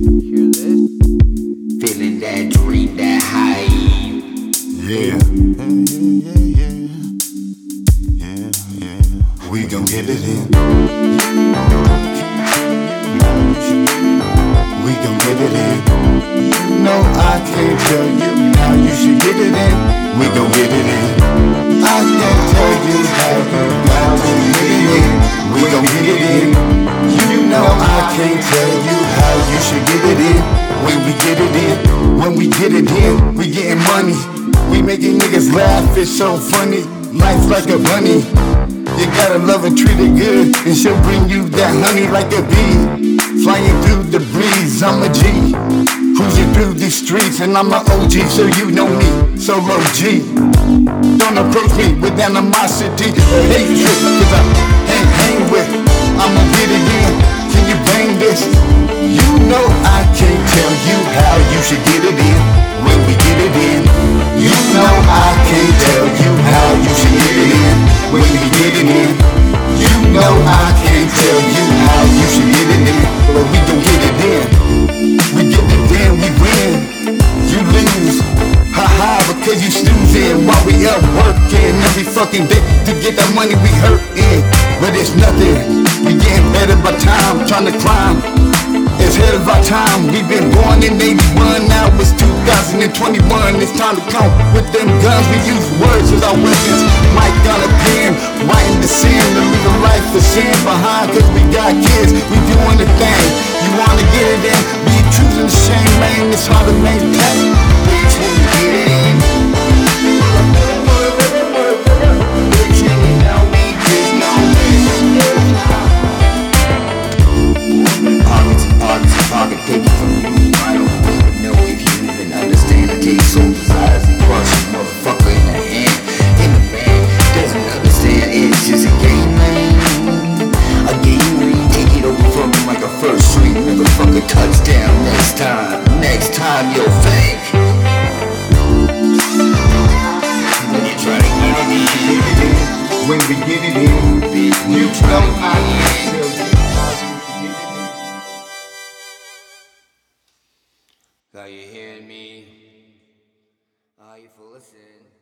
Hear this? Feeling that dream, that high. Yeah. We gon' get it in. We gon' get it in. No, I can't tell you how you should get it in. We gon' get it in. I can't tell you how you got to get it in. We gon' get it in. You know I can't tell you how you should get it in. When we get it in, when we get it in, we getting money. We making niggas laugh, it's so funny. Life like a bunny. You gotta love and treat it good, and she'll bring you that honey like a bee. Flying through the breeze, I'm a G. Cruising through these streets, and I'm an OG, so you know me, Solo G. Don't approach me with animosity or hatred, cause I hang with. I'ma get it in, can you bang this? You know I can't tell you how you should get it in. When we get it in, you know I can't tell you how you should get it in. When we get it in, you know I can't tell you how you should get it in. But we gon' get it in. We get it in, we win. You lose, haha, because you snoozing while we up working every fucking day to get that money we hurtin'. But it's nothing, we getting better by time, trying to climb. It's ahead of our time, we've been born in 81, now it's 2021. It's time to come with them guns, we use words as our weapons. Mic on a pen, writing the sin, to leave a life of sin behind, cause we got kids, we doing the thing. You wanna get it in, be choosing the shame, man, it's hard to maintain. Bitch, when you get it in. Bitch, you know me, bitch, know me. I can take it from you. I don't even know if you even understand. I take soldier's eyes and crush a motherfucker in the hand. In the band, doesn't understand. It's just a game, man. A game where you take it over from him like a first string motherfucker touchdown. Next time you'll thank. When you try to get it in, when we get it in, you know I can't tell you. Are you hearing me? Are you full of sin?